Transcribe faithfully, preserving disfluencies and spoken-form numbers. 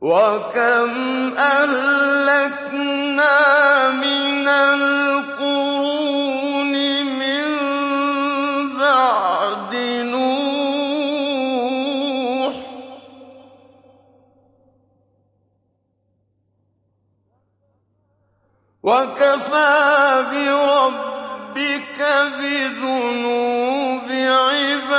وَكَمْ أَهْلَكْنَا مِنَ الْقُرُونِ مِن بَعْدِ نُوحٍ ۗ وَكَفَىٰ بِرَبِّكَ بِذُنُوبِ عِبَادِهِ